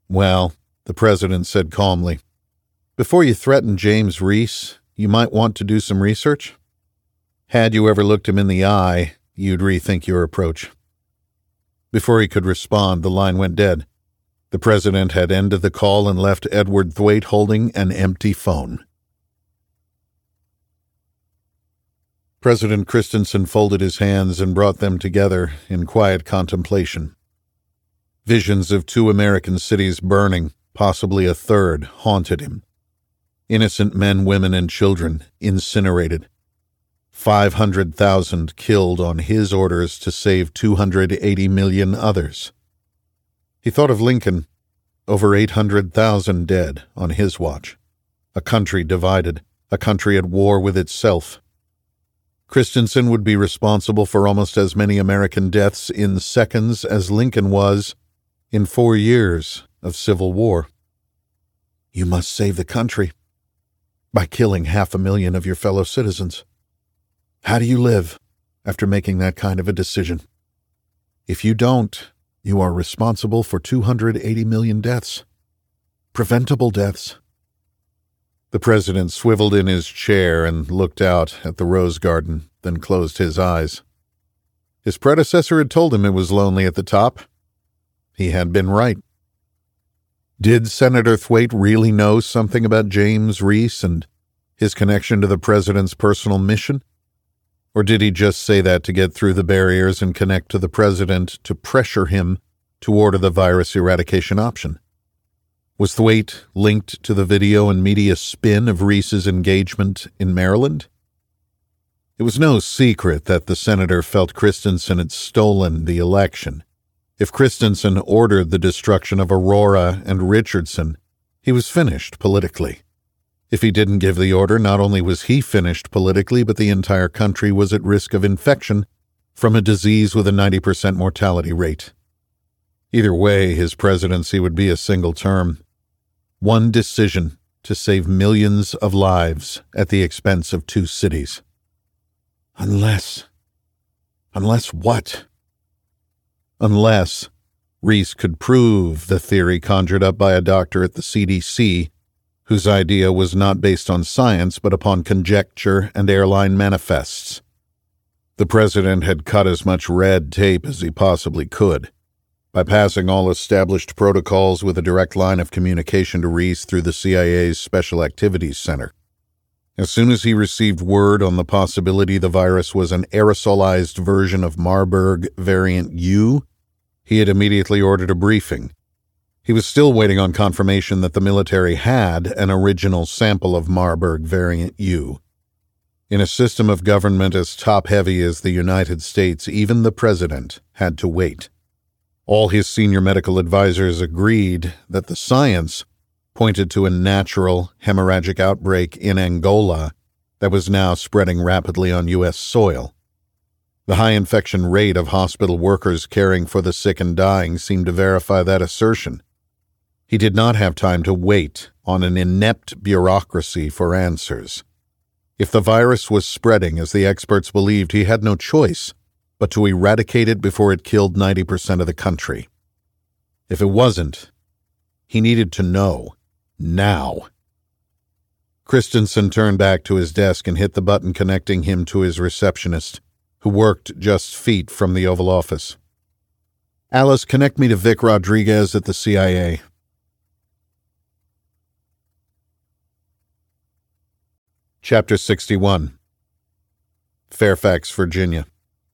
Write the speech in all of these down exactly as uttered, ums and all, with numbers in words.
Well, the president said calmly, before you threaten James Reese, you might want to do some research. Had you ever looked him in the eye, you'd rethink your approach. Before he could respond, the line went dead. The president had ended the call and left Edward Thwaite holding an empty phone. President Christensen folded his hands and brought them together in quiet contemplation. Visions of two American cities burning, possibly a third, haunted him. Innocent men, women, and children incinerated. Five hundred thousand killed on his orders to save two hundred eighty million others. He thought of Lincoln, over eight hundred thousand dead on his watch. A country divided, a country at war with itself. Christensen would be responsible for almost as many American deaths in seconds as Lincoln was in four years of civil war. You must save the country by killing half a million of your fellow citizens. How do you live after making that kind of a decision? If you don't, you are responsible for two hundred eighty million deaths. Preventable deaths. The president swiveled in his chair and looked out at the rose garden, then closed his eyes. His predecessor had told him it was lonely at the top. He had been right. Did Senator Thwaite really know something about James Reese and his connection to the president's personal mission? Or did he just say that to get through the barriers and connect to the president to pressure him to order the virus eradication option? Was Thwaite linked to the video and media spin of Reese's engagement in Maryland? It was no secret that the senator felt Christensen had stolen the election. If Christensen ordered the destruction of Aurora and Richardson, he was finished politically. If he didn't give the order, not only was he finished politically, but the entire country was at risk of infection from a disease with a ninety percent mortality rate. Either way, his presidency would be a single term. One decision to save millions of lives at the expense of two cities. Unless... Unless what? Unless Reese could prove the theory conjured up by a doctor at the C D C, whose idea was not based on science but upon conjecture and airline manifests. The president had cut as much red tape as he possibly could, bypassing all established protocols with a direct line of communication to Reese through the C I A's Special Activities Center. As soon as he received word on the possibility the virus was an aerosolized version of Marburg variant U, he had immediately ordered a briefing. He was still waiting on confirmation that the military had an original sample of Marburg variant U. In a system of government as top-heavy as the United States, even the president had to wait. All his senior medical advisors agreed that the science pointed to a natural hemorrhagic outbreak in Angola that was now spreading rapidly on U S soil. The high infection rate of hospital workers caring for the sick and dying seemed to verify that assertion. He did not have time to wait on an inept bureaucracy for answers. If the virus was spreading, as the experts believed, he had no choice but to eradicate it before it killed ninety percent of the country. If it wasn't, he needed to know. Now. Christensen turned back to his desk and hit the button connecting him to his receptionist, who worked just feet from the Oval Office. Alice, connect me to Vic Rodriguez at the C I A. Chapter sixty-one. Fairfax, Virginia.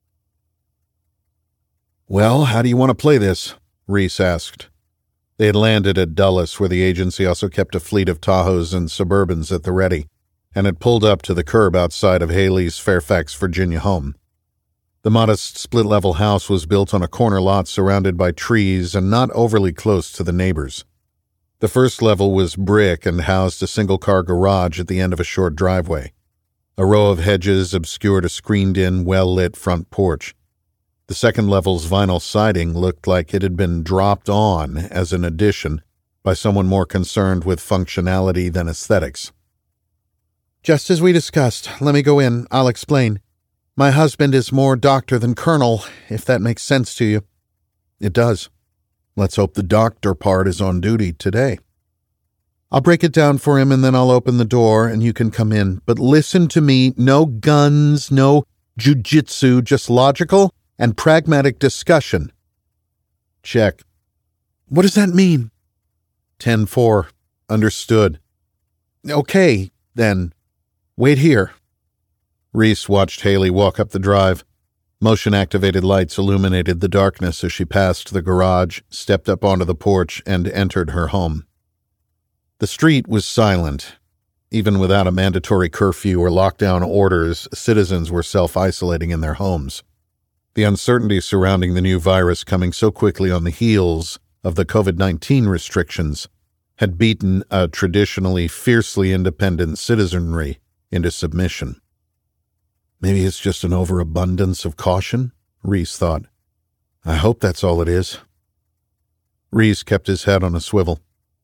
Well, how do you want to play this? Reese asked. They had landed at Dulles, where the agency also kept a fleet of Tahoes and Suburbans at the ready, and had pulled up to the curb outside of Haley's Fairfax, Virginia home. The modest split-level house was built on a corner lot surrounded by trees and not overly close to the neighbors. The first level was brick and housed a single-car garage at the end of a short driveway. A row of hedges obscured a screened-in, well-lit front porch. The second level's vinyl siding looked like it had been dropped on as an addition by someone more concerned with functionality than aesthetics. Just as we discussed, let me go in. I'll explain. My husband is more doctor than colonel, if that makes sense to you. It does. Let's hope the doctor part is on duty today. I'll break it down for him and then I'll open the door and you can come in. But listen to me, no guns, no jujitsu, just logical and pragmatic discussion. Check. What does that mean? ten four. Understood. Okay, then. Wait here. Reese watched Haley walk up the drive. Motion-activated lights illuminated the darkness as she passed the garage, stepped up onto the porch, and entered her home. The street was silent. Even without a mandatory curfew or lockdown orders, citizens were self-isolating in their homes. The uncertainty surrounding the new virus coming so quickly on the heels of the covid nineteen restrictions had beaten a traditionally fiercely independent citizenry into submission. Maybe it's just an overabundance of caution, Reese thought. I hope that's all it is. Reese kept his head on a swivel.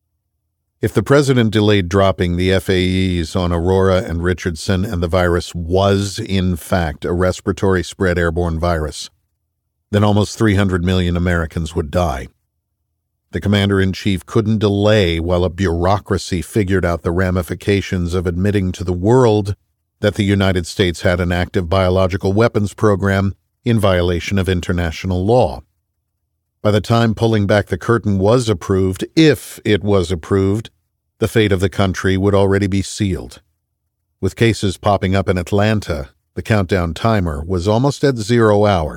If the president delayed dropping the F A Es on Aurora and Richardson and the virus was, in fact, a respiratory spread airborne virus, then almost three hundred million Americans would die. The commander-in-chief couldn't delay while a bureaucracy figured out the ramifications of admitting to the world that the United States had an active biological weapons program in violation of international law. By the time pulling back the curtain was approved, if it was approved, the fate of the country would already be sealed. With cases popping up in Atlanta, the countdown timer was almost at zero hour.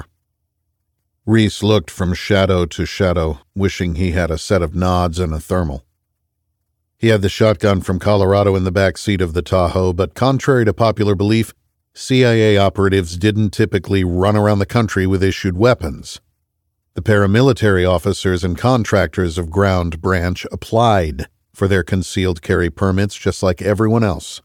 Reese looked from shadow to shadow, wishing he had a set of nods and a thermal. He had the shotgun from Colorado in the back seat of the Tahoe, but contrary to popular belief, C I A operatives didn't typically run around the country with issued weapons. The paramilitary officers and contractors of Ground Branch applied for their concealed carry permits just like everyone else.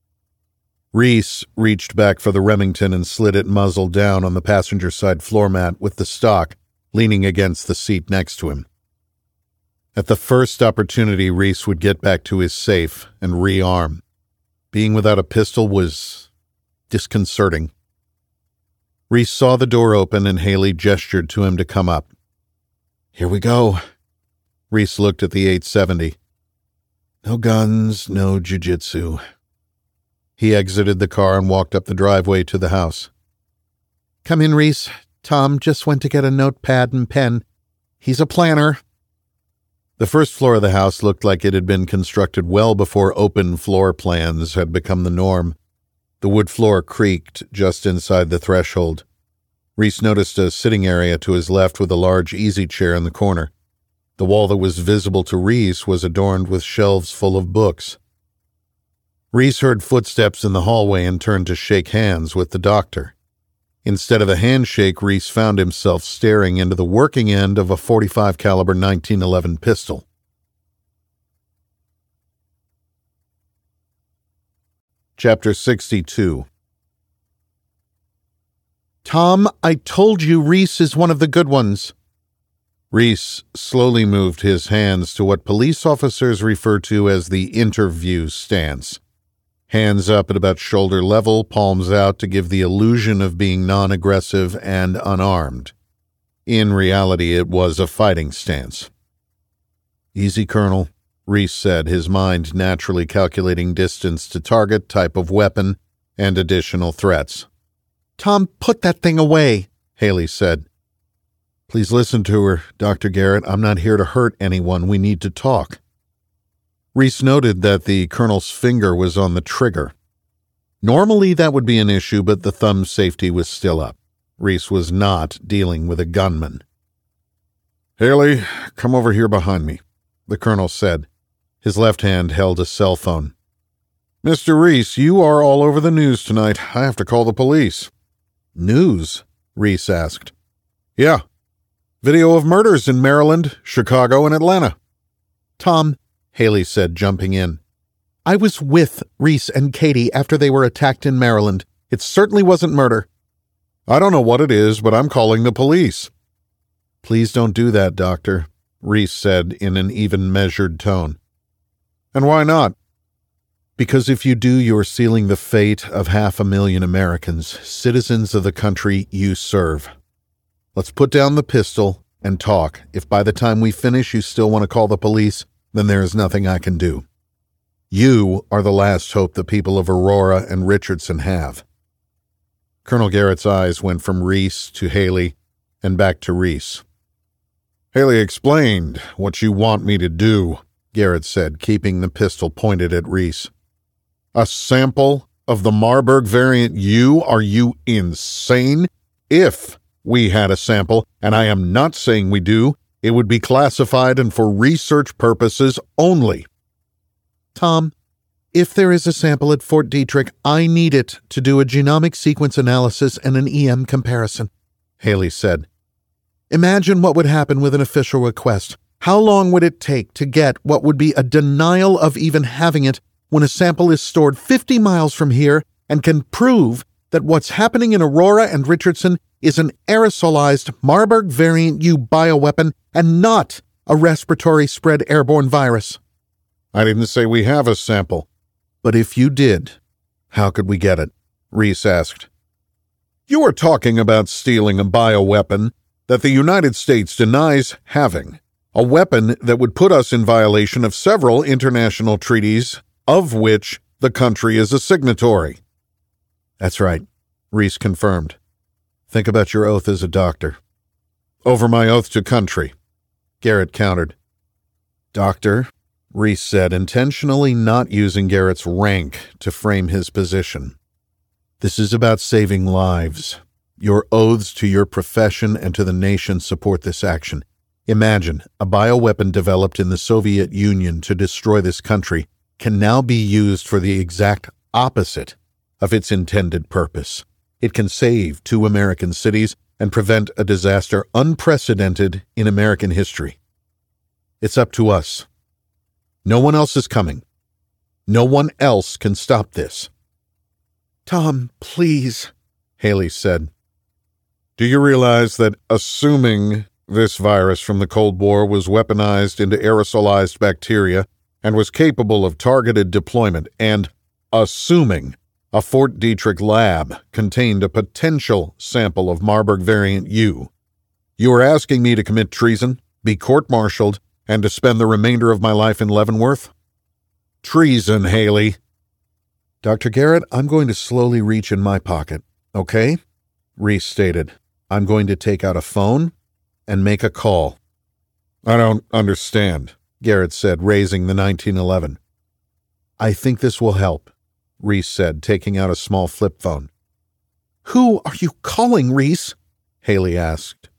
Reese reached back for the Remington and slid it muzzle down on the passenger side floor mat with the stock leaning against the seat next to him. At the first opportunity, Reese would get back to his safe and rearm. Being without a pistol was disconcerting. Reese saw the door open and Haley gestured to him to come up. Here we go. Reese looked at the eight seventy. No guns, no jujitsu. He exited the car and walked up the driveway to the house. Come in, Reese. Tom just went to get a notepad and pen. He's a planner. The first floor of the house looked like it had been constructed well before open floor plans had become the norm. The wood floor creaked just inside the threshold. Reese noticed a sitting area to his left with a large easy chair in the corner. The wall that was visible to Reese was adorned with shelves full of books. Reese heard footsteps in the hallway and turned to shake hands with the doctor. Instead of a handshake, Reese found himself staring into the working end of a forty-five caliber nineteen eleven pistol. Chapter sixty-two. Tom, I told you Reese is one of the good ones. Reese slowly moved his hands to what police officers refer to as the interview stance. Hands up at about shoulder level, palms out to give the illusion of being non-aggressive and unarmed. In reality, it was a fighting stance. Easy, Colonel, Reese said, his mind naturally calculating distance to target, type of weapon, and additional threats. Tom, put that thing away, Haley said. Please listen to her, Doctor Garrett. I'm not here to hurt anyone. We need to talk. Reese noted that the colonel's finger was on the trigger. Normally that would be an issue, but the thumb safety was still up. Reese was not dealing with a gunman. Haley, come over here behind me, the colonel said. His left hand held a cell phone. Mister Reese, you are all over the news tonight. I have to call the police. News? Reese asked. Yeah. Video of murders in Maryland, Chicago, and Atlanta. Tom, Haley said, jumping in. I was with Reese and Katie after they were attacked in Maryland. It certainly wasn't murder. I don't know what it is, but I'm calling the police. Please don't do that, Doctor, Reese said in an even measured tone. And why not? Because if you do, you're sealing the fate of half a million Americans, citizens of the country you serve. Let's put down the pistol and talk. If by the time we finish you still want to call the police, then there is nothing I can do. You are the last hope the people of Aurora and Richardson have." Colonel Garrett's eyes went from Reese to Haley and back to Reese. "Haley explained what you want me to do," Garrett said, keeping the pistol pointed at Reese. "A sample of the Marburg variant U? Are you insane? If we had a sample, and I am not saying we do, it would be classified and for research purposes only." "Tom, if there is a sample at Fort Detrick, I need it to do a genomic sequence analysis and an E M comparison," Haley said. "Imagine what would happen with an official request. How long would it take to get what would be a denial of even having it when a sample is stored fifty miles from here and can prove that what's happening in Aurora and Richardson is an aerosolized Marburg variant U bioweapon and not a respiratory spread airborne virus?" "I didn't say we have a sample." "But if you did, how could we get it?" Reese asked. "You are talking about stealing a bioweapon that the United States denies having, a weapon that would put us in violation of several international treaties, of which the country is a signatory." "That's right," Reese confirmed. "Think about your oath as a doctor." "Over my oath to country," Garrett countered. "Doctor," Reese said, intentionally not using Garrett's rank to frame his position. "This is about saving lives. Your oaths to your profession and to the nation support this action. Imagine a bioweapon developed in the Soviet Union to destroy this country can now be used for the exact opposite of its intended purpose. It can save two American cities and prevent a disaster unprecedented in American history. It's up to us. No one else is coming. No one else can stop this." "Tom, please," Haley said. "Do you realize that assuming this virus from the Cold War was weaponized into aerosolized bacteria and was capable of targeted deployment, and assuming a Fort Detrick lab contained a potential sample of Marburg variant U, you are asking me to commit treason, be court-martialed, and to spend the remainder of my life in Leavenworth? Treason, Haley." "Doctor Garrett, I'm going to slowly reach in my pocket, okay?" Reese stated. "I'm going to take out a phone and make a call." "I don't understand," Garrett said, raising the nineteen eleven. "I think this will help," Reese said, taking out a small flip phone. "Who are you calling, Reese?" Haley asked.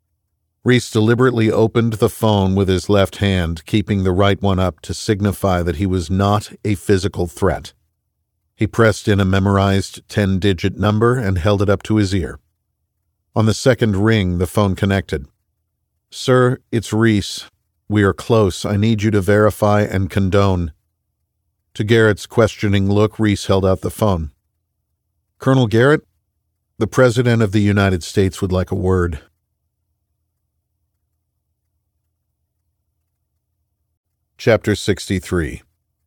Reese deliberately opened the phone with his left hand, keeping the right one up to signify that he was not a physical threat. He pressed in a memorized ten-digit number and held it up to his ear. On the second ring, the phone connected. "Sir, it's Reese. We are close. I need you to verify and condone." To Garrett's questioning look, Reese held out the phone. "Colonel Garrett, the President of the United States would like a word." Chapter sixty-three.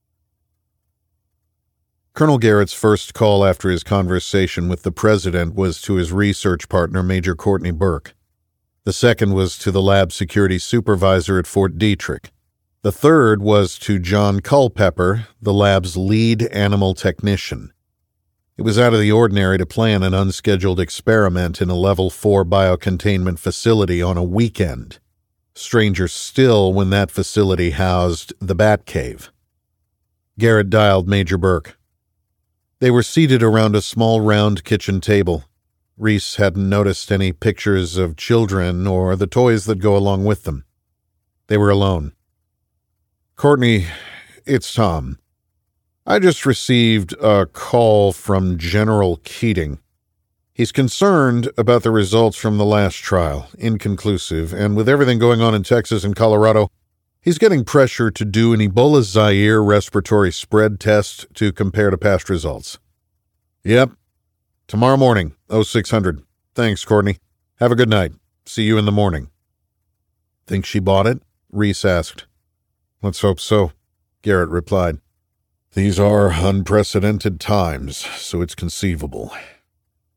Colonel Garrett's first call after his conversation with the President was to his research partner, Major Courtney Burke. The second was to the lab security supervisor at Fort Detrick. The third was to John Culpepper, the lab's lead animal technician. It was out of the ordinary to plan an unscheduled experiment in a level four biocontainment facility on a weekend. Stranger still when that facility housed the Batcave. Garrett dialed Major Burke. They were seated around a small round kitchen table. Reese hadn't noticed any pictures of children or the toys that go along with them. They were alone. "Courtney, it's Tom. I just received a call from General Keating. He's concerned about the results from the last trial, inconclusive, and with everything going on in Texas and Colorado, he's getting pressure to do an Ebola Zaire respiratory spread test to compare to past results." "Yep. Tomorrow morning, oh six hundred. Thanks, Courtney. Have a good night. See you in the morning." "Think she bought it?" Reese asked. "Let's hope so," Garrett replied. "These are unprecedented times, so it's conceivable."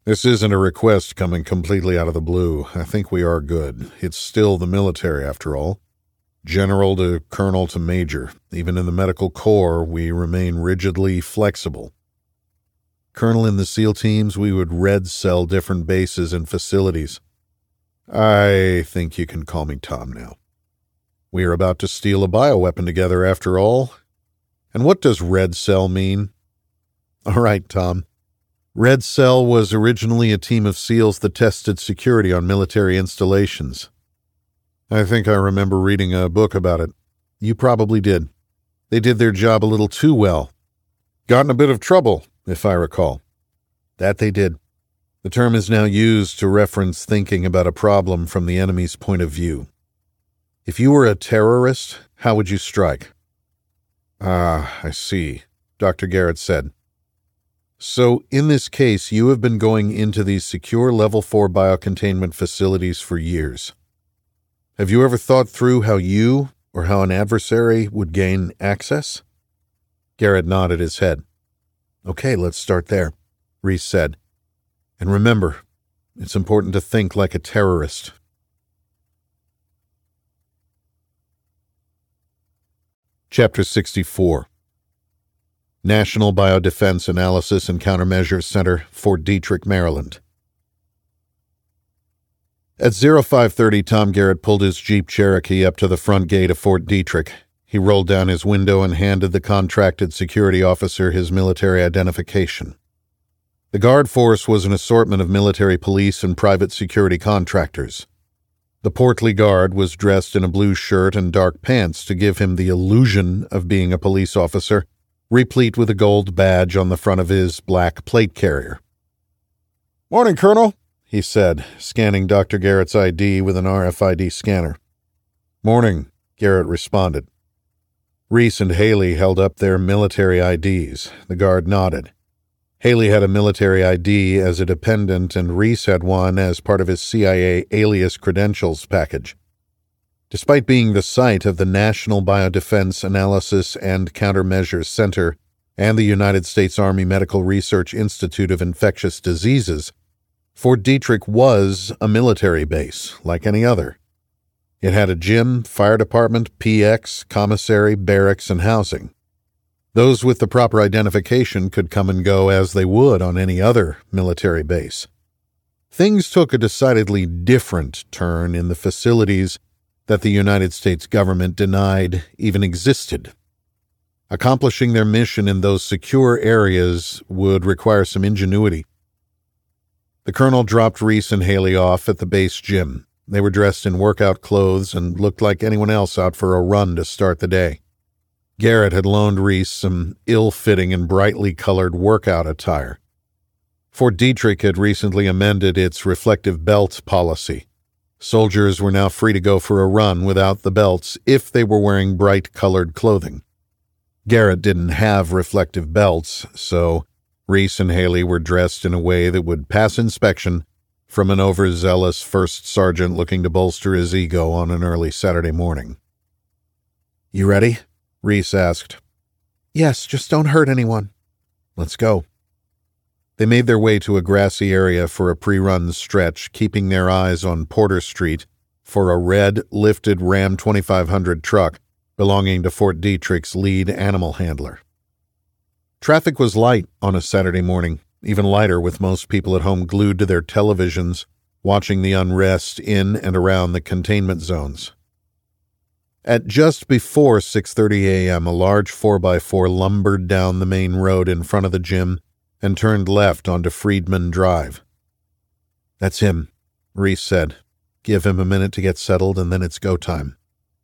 This isn't a request coming completely out of the blue. I think we are good. It's still the military, after all. General to colonel to major. Even in the medical corps, we remain rigidly flexible. Colonel in the SEAL teams, we would red cell different bases and facilities. I think you can call me Tom now. We are about to steal a bioweapon together, after all. And what does red cell mean? All right, Tom. Red Cell was originally a team of SEALs that tested security on military installations. I think I remember reading a book about it. You probably did. They did their job a little too well. Got in a bit of trouble, if I recall. That they did. The term is now used to reference thinking about a problem from the enemy's point of view. If you were a terrorist, how would you strike? Ah, I see, Doctor Garrett said. So, in this case, you have been going into these secure Level four biocontainment facilities for years. Have you ever thought through how you, or how an adversary, would gain access? Garrett nodded his head. Okay, let's start there, Reese said. And remember, it's important to think like a terrorist. Chapter sixty-four. National Biodefense Analysis and Countermeasures Center, Fort Detrick, Maryland. At oh five thirty, Tom Garrett pulled his Jeep Cherokee up to the front gate of Fort Detrick. He rolled down his window and handed the contracted security officer his military identification. The guard force was an assortment of military police and private security contractors. The portly guard was dressed in a blue shirt and dark pants to give him the illusion of being a police officer, replete with a gold badge on the front of his black plate carrier. "Morning, Colonel," he said, scanning Doctor Garrett's I D with an R F I D scanner. "Morning," Garrett responded. Reese and Haley held up their military I Ds. The guard nodded. Haley had a military I D as a dependent, and Reese had one as part of his C I A alias credentials package. Despite being the site of the National Biodefense Analysis and Countermeasures Center and the United States Army Medical Research Institute of Infectious Diseases, Fort Detrick was a military base, like any other. It had a gym, fire department, P X, commissary, barracks, and housing. Those with the proper identification could come and go as they would on any other military base. Things took a decidedly different turn in the facilities that the United States government denied even existed. Accomplishing their mission in those secure areas would require some ingenuity. The colonel dropped Reese and Haley off at the base gym. They were dressed in workout clothes and looked like anyone else out for a run to start the day. Garrett had loaned Reese some ill-fitting and brightly colored workout attire. Fort Detrick had recently amended its reflective belt policy. Soldiers were now free to go for a run without the belts if they were wearing bright-colored clothing. Garrett didn't have reflective belts, so Reese and Haley were dressed in a way that would pass inspection from an overzealous first sergeant looking to bolster his ego on an early Saturday morning. "You ready?" Reese asked. "Yes, just don't hurt anyone." "Let's go." They made their way to a grassy area for a pre-run stretch, keeping their eyes on Porter Street for a red, lifted Ram twenty-five hundred truck belonging to Fort Detrick's lead animal handler. Traffic was light on a Saturday morning, even lighter with most people at home glued to their televisions, watching the unrest in and around the containment zones. At just before six thirty a.m., a large four by four lumbered down the main road in front of the gym and turned left onto Friedman Drive. "That's him," Reese said. "Give him a minute to get settled, and then it's go time."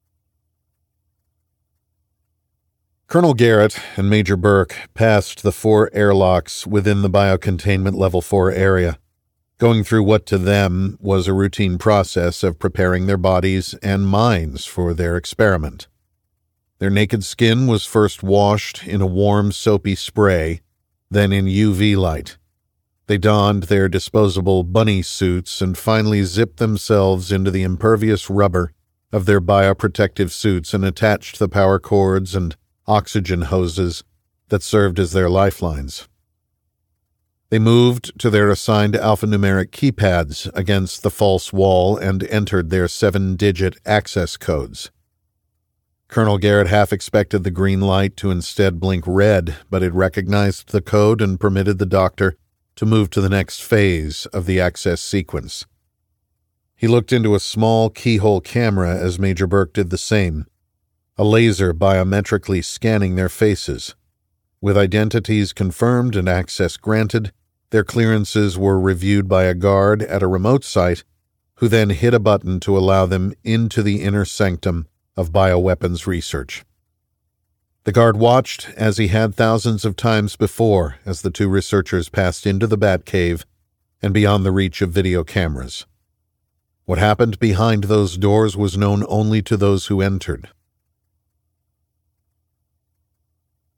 Colonel Garrett and Major Burke passed the four airlocks within the biocontainment Level four area, going through what to them was a routine process of preparing their bodies and minds for their experiment. Their naked skin was first washed in a warm, soapy spray, then in U V light. They donned their disposable bunny suits and finally zipped themselves into the impervious rubber of their bioprotective suits and attached the power cords and oxygen hoses that served as their lifelines. They moved to their assigned alphanumeric keypads against the false wall and entered their seven-digit access codes. Colonel Garrett half expected the green light to instead blink red, but it recognized the code and permitted the doctor to move to the next phase of the access sequence. He looked into a small keyhole camera as Major Burke did the same, a laser biometrically scanning their faces. With identities confirmed and access granted, their clearances were reviewed by a guard at a remote site, who then hit a button to allow them into the inner sanctum of bioweapons research. The guard watched, as he had thousands of times before, as the two researchers passed into the Batcave and beyond the reach of video cameras. What happened behind those doors was known only to those who entered.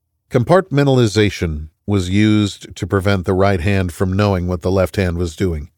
Compartmentalization was used to prevent the right hand from knowing what the left hand was doing.